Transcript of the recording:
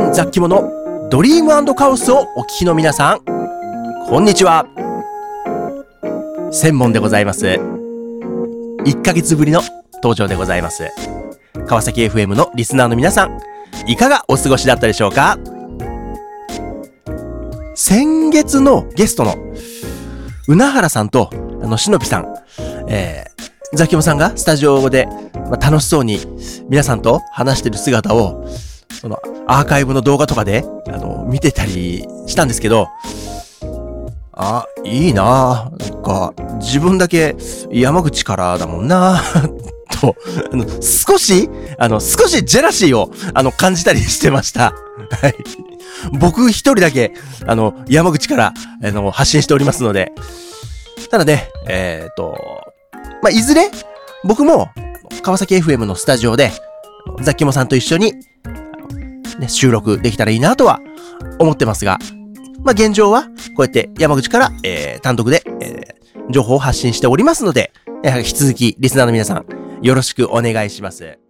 ザッキモのドリーム&カオスをお聞きの皆さん、こんにちは。千門でございます。1ヶ月ぶりの登場でございます。川崎 FM のリスナーの皆さん、いかがお過ごしだったでしょうか。先月のゲストのうなはらさんとしのぴさん、ザキモさんがスタジオで、楽しそうに皆さんと話してる姿をそのアーカイブの動画とかで見てたりしたんですけど、いいなぁ、なんか自分だけ山口からだもんなと少しジェラシーを感じたりしてました。はい。僕一人だけ山口から発信しておりますので、ただね、いずれ僕も川崎 FM のスタジオでザッキモさんと一緒に、収録できたらいいなとは思ってますが、現状はこうやって山口から、単独で、情報を発信しておりますので、引き続きリスナーの皆さんよろしくお願いします。